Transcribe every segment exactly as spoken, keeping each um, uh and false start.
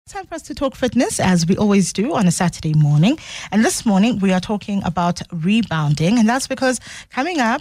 Time for us to talk fitness, as we always do on a Saturday morning. And this morning we are talking about rebounding, and that's because coming up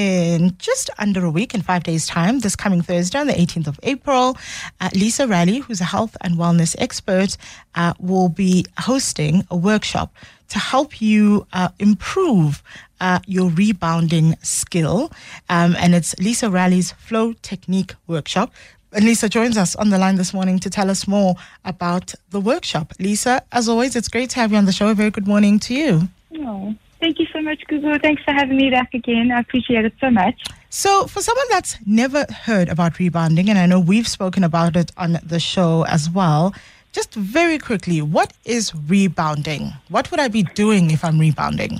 in just under a week, in five days' time, this coming Thursday on the eighteenth of April, uh, Lisa Raleigh, who's a health and wellness expert, uh, will be hosting a workshop to help you uh, improve uh, your rebounding skill. Um, and it's Lisa Raleigh's Flow Technique Workshop. And Lisa joins us on the line this morning to tell us more about the workshop. Lisa, as always, it's great to have you on the show. A very good morning to you. Oh, thank you so much, Google. Thanks for having me back again. I appreciate it so much. So for someone that's never heard about rebounding, and I know we've spoken about it on the show as well, just very quickly, what is rebounding? What would I be doing if I'm rebounding?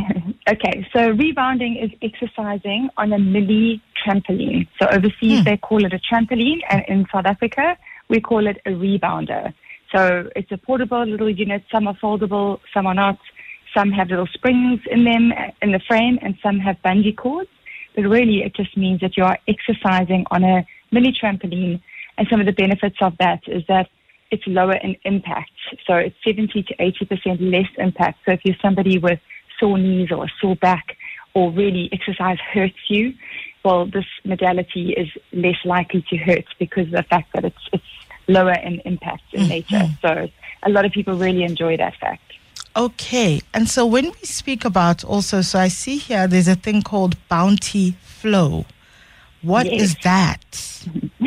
Okay, so rebounding is exercising on a mini trampoline. So overseas, hmm. they call it a trampoline, and in South Africa, we call it a rebounder. So it's a portable little unit. Some are foldable, some are not. Some have little springs in them, in the frame, and some have bungee cords. But really, it just means that you are exercising on a mini trampoline. And some of the benefits of that is that it's lower in impact. So it's seventy to eighty percent less impact. So if you're somebody with sore knees or a sore back, or really exercise hurts you, well, this modality is less likely to hurt because of the fact that it's it's lower in impact in mm-hmm. nature. So a lot of people really enjoy that fact. Okay, and so when we speak about also, so I see here there's a thing called Bounty Flow. What yes. is that?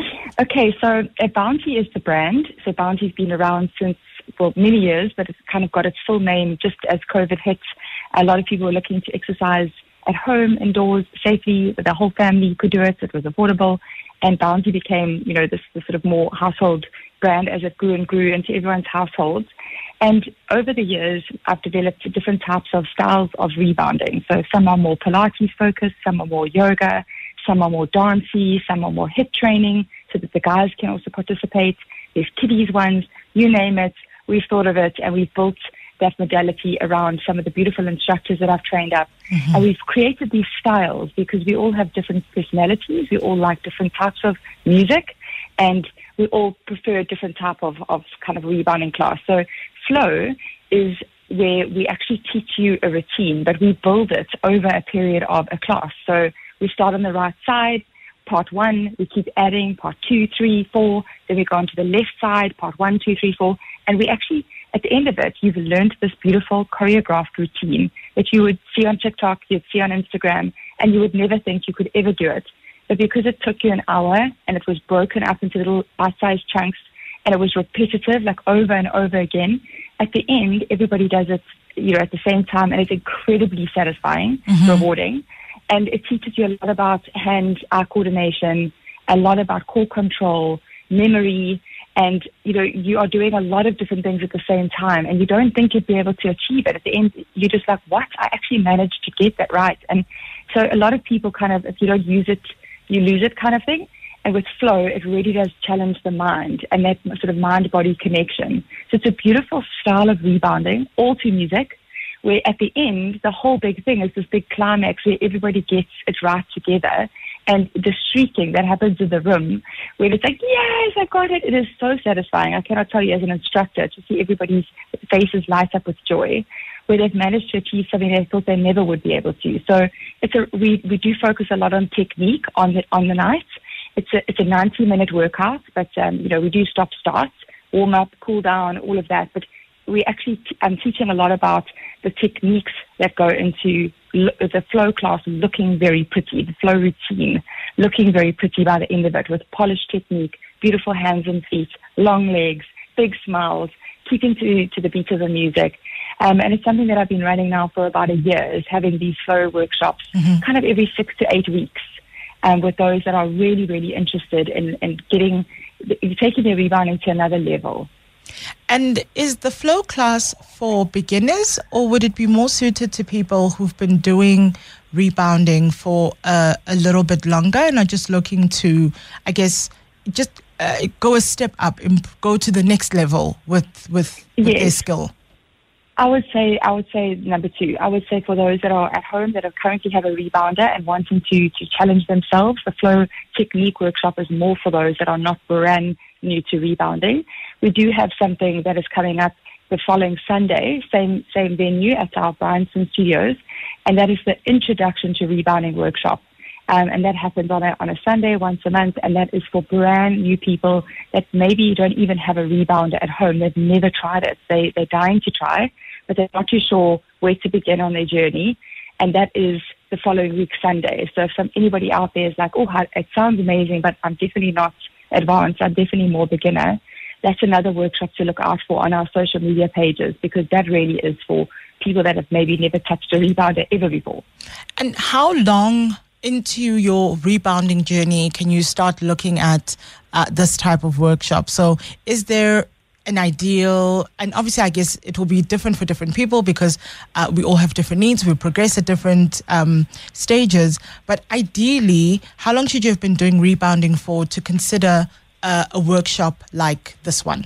Okay, so a Bounty is the brand. So Bounty's been around since, well, many years, but it's kind of got its full name just as COVID hit. A lot of people were looking to exercise at home, indoors, safely, with their whole family could do it. It was affordable. And Bounty became, you know, this, this sort of more household brand as it grew and grew into everyone's households. And over the years, I've developed different types of styles of rebounding. So some are more Pilates focused, some are more yoga, some are more dancey, some are more HIIT training, so that the guys can also participate. There's kiddies ones, you name it. We've thought of it, and we've built that modality around some of the beautiful instructors that I've trained up. Mm-hmm. And we've created these styles because we all have different personalities. We all like different types of music, and we all prefer a different type of, of kind of rebounding class. So Flow is where we actually teach you a routine, but we build it over a period of a class. So we start on the right side, part one, we keep adding, part two, three, four, then we go on to the left side, part one, two, three, four, and we actually, at the end of it, you've learned this beautiful choreographed routine that you would see on TikTok, you'd see on Instagram, and you would never think you could ever do it. But because it took you an hour, and it was broken up into little bite-sized chunks, and it was repetitive, like over and over again, at the end, everybody does it, you know, at the same time, and it's incredibly satisfying, mm-hmm. rewarding. And it teaches you a lot about hand-eye coordination, a lot about core control, memory, and, you know, you are doing a lot of different things at the same time, and you don't think you'd be able to achieve it. At the end, you're just like, what? I actually managed to get that right. And so a lot of people kind of, if you don't use it, you lose it kind of thing. And with Flow, it really does challenge the mind and that sort of mind-body connection. So it's a beautiful style of rebounding, all to music, where at the end, the whole big thing is this big climax where everybody gets it right together. And the shrieking that happens in the room, where it's like, yes, I got it. It is so satisfying. I cannot tell you as an instructor to see everybody's faces light up with joy, where they've managed to achieve something they thought they never would be able to. So it's a, we, we do focus a lot on technique on the, on the night. It's a, it's a ninety minute workout, but, um, you know, we do stop starts, warm up, cool down, all of that. But we actually, t- I'm teaching a lot about the techniques that go into lo- the flow class looking very pretty, the flow routine looking very pretty by the end of it, with polished technique, beautiful hands and feet, long legs, big smiles, keeping to, to the beat of the music. Um, and it's something that I've been running now for about a year, is having these flow workshops mm-hmm. kind of every six to eight weeks. Um, with those that are really, really interested in, in getting, taking their rebounding to another level. And is the flow class for beginners, or would it be more suited to people who've been doing rebounding for uh, a little bit longer and are just looking to, I guess, just uh, go a step up and go to the next level with, with, with yes. their skill? I would say, I would say number two. I would say for those that are at home that are currently have a rebounder and wanting to, to challenge themselves, the Flow Technique Workshop is more for those that are not brand new to rebounding. We do have something that is coming up the following Sunday, same same venue at our Bryanston Studios, and that is the Introduction to Rebounding Workshop. Um, and that happens on a, on a Sunday once a month, and that is for brand new people that maybe don't even have a rebounder at home. They've never tried it. They, they're dying to try, but they're not too sure where to begin on their journey. And that is the following week, Sunday. So if some, anybody out there is like, oh, it sounds amazing, but I'm definitely not advanced, I'm definitely more beginner, that's another workshop to look out for on our social media pages, because that really is for people that have maybe never touched a rebounder ever before. And how long into your rebounding journey can you start looking at uh, this type of workshop? So is there an ideal, and obviously I guess it will be different for different people because uh, we all have different needs, we progress at different um, stages, but ideally, how long should you have been doing rebounding for to consider uh, a workshop like this one?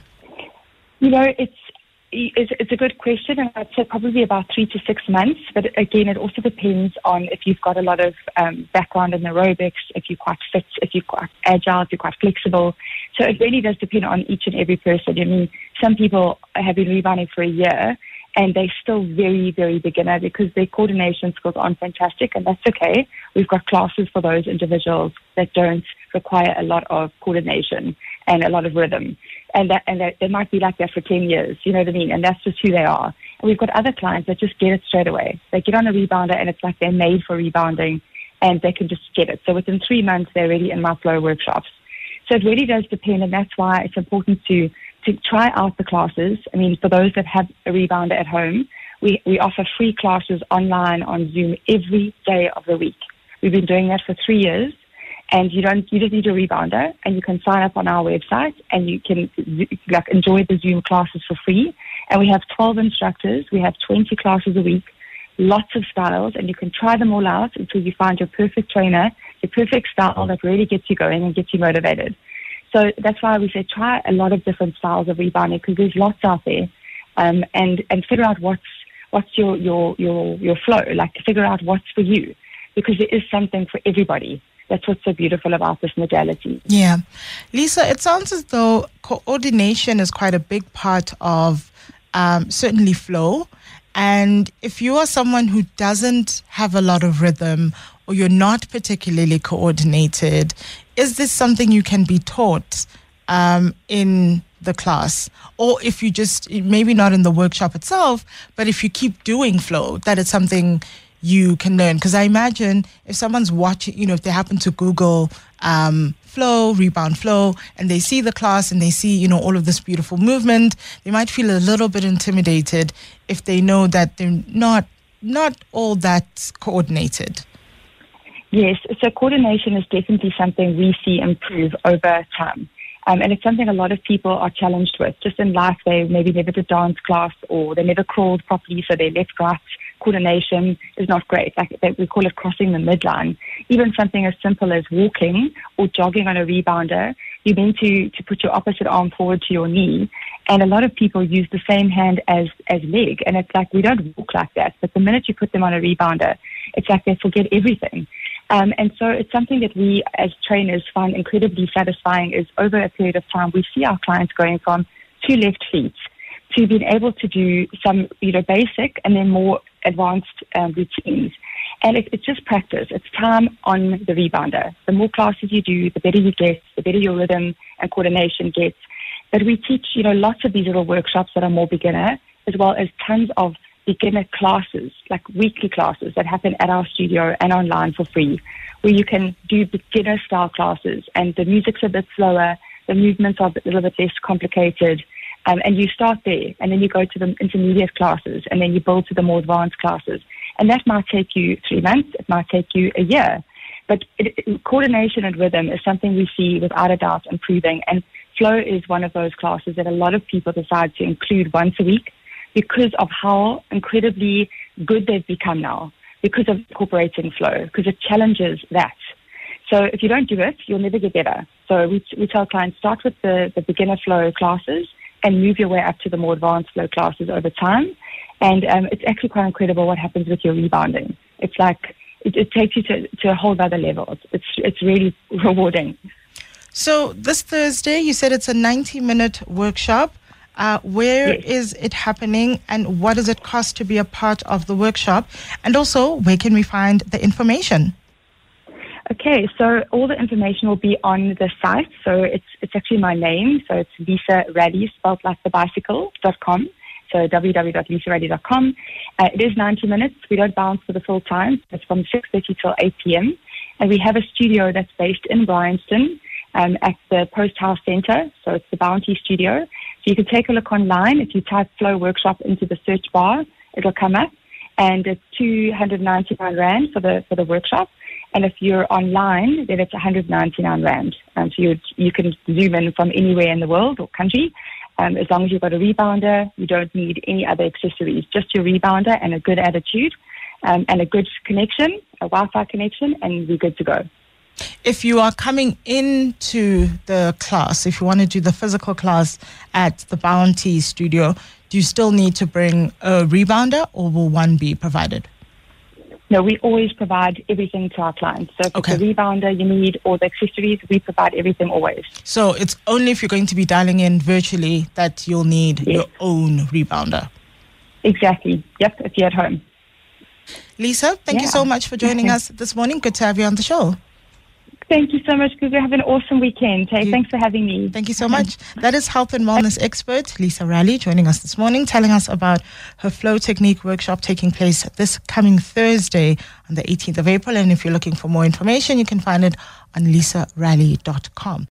You know, it's It's, it's a good question, and I'd say probably about three to six months. But again, it also depends on if you've got a lot of um, background in aerobics, if you're quite fit, if you're quite agile, if you're quite flexible. So it really does depend on each and every person. I mean, some people have been rebounding for a year, and they're still very, very beginner because their coordination skills aren't fantastic, and that's okay. We've got classes for those individuals that don't require a lot of coordination and a lot of rhythm. And that, and that, they might be like that for ten years, you know what I mean? And that's just who they are. And we've got other clients that just get it straight away. They get on a rebounder and it's like they're made for rebounding and they can just get it. So within three months, they're already in my Flow workshops. So it really does depend, and that's why it's important to, to try out the classes. I mean, for those that have a rebounder at home, we, we offer free classes online on Zoom every day of the week. We've been doing that for three years. And you don't, you just need a rebounder, and you can sign up on our website, and you can like enjoy the Zoom classes for free. And we have twelve instructors. We have twenty classes a week, lots of styles, and you can try them all out until you find your perfect trainer, your perfect style that really gets you going and gets you motivated. So that's why we say try a lot of different styles of rebounding, because there's lots out there, um, and and figure out what's what's your your your your flow. Like figure out what's for you, because there is something for everybody. That's what's so beautiful about this modality. Yeah. Lisa, it sounds as though coordination is quite a big part of um, certainly flow. And if you are someone who doesn't have a lot of rhythm or you're not particularly coordinated, is this something you can be taught um, in the class? Or if you just, maybe not in the workshop itself, but if you keep doing flow, that it's something you can learn? Because I imagine if someone's watching, you know, if they happen to Google um, flow, rebound flow, and they see the class and they see, you know, all of this beautiful movement, they might feel a little bit intimidated if they know that they're not not all that coordinated. Yes, so coordination is definitely something we see improve over time. Um, and it's something a lot of people are challenged with. Just in life, they maybe never did dance class, or they never crawled properly, so their left-right coordination is not great. Like they, we call it crossing the midline. Even something as simple as walking or jogging on a rebounder, you're meant to, to put your opposite arm forward to your knee. And a lot of people use the same hand as, as leg. And it's like, we don't walk like that. But the minute you put them on a rebounder, it's like they forget everything. Um, and so it's something that we as trainers find incredibly satisfying is over a period of time, we see our clients going from two left feet to being able to do some, you know, basic and then more advanced um, routines. And it, it's just practice. It's time on the rebounder. The more classes you do, the better you get, the better your rhythm and coordination gets. But we teach, you know, lots of these little workshops that are more beginner, as well as tons of beginner classes, like weekly classes that happen at our studio and online for free, where you can do beginner style classes and the music's a bit slower, the movements are a little bit less complicated, um, and you start there and then you go to the intermediate classes and then you build to the more advanced classes. And that might take you three months, it might take you a year. But it, it, coordination and rhythm is something we see without a doubt improving, and flow is one of those classes that a lot of people decide to include once a week, because of how incredibly good they've become now, because of incorporating flow, because it challenges that. So if you don't do it, you'll never get better. So we, we tell clients, start with the, the beginner flow classes and move your way up to the more advanced flow classes over time. And um, it's actually quite incredible what happens with your rebounding. It's like, it, it takes you to, to a whole other level. It's, it's, it's really rewarding. So this Thursday, you said it's a ninety-minute workshop. Uh, where yes. is it happening, and what does it cost to be a part of the workshop? And also, where can we find the information? Okay, so all the information will be on the site. So it's it's actually my name. So it's Lisa Rally, spelled like the bicycle, dot com. So w w w dot lisa rally dot com. Uh, it is ninety minutes. We don't bounce for the full time. It's from six thirty till eight p.m. And we have a studio that's based in Bryanston um, at the Post House Centre. So it's the Bounty Studio. So you can take a look online. If you type Flow Workshop into the search bar, it'll come up. And it's two hundred ninety-nine rand for the for the workshop. And if you're online, then it's one hundred ninety-nine rand. Um, so you you can zoom in from anywhere in the world or country. Um, as long as you've got a rebounder, you don't need any other accessories, just your rebounder and a good attitude um, and a good connection, a Wi-Fi connection, and we're good to go. If you are coming into the class, if you want to do the physical class at the Bounty Studio, do you still need to bring a rebounder, or will one be provided? No, we always provide everything to our clients. So if okay. it's a rebounder you need, or the accessories, we provide everything always. So it's only if you're going to be dialing in virtually that you'll need yes. your own rebounder. Exactly. Yep, if you're at home. Lisa, thank yeah. you so much for joining us this morning. Good to have you on the show. Thank you so much, Gugu. Have an awesome weekend. Hey, thanks for having me. Thank you so much. That is health and wellness expert Lisa Rally joining us this morning, telling us about her Flow Technique workshop taking place this coming Thursday on the eighteenth of April. And if you're looking for more information, you can find it on lisa rally dot com.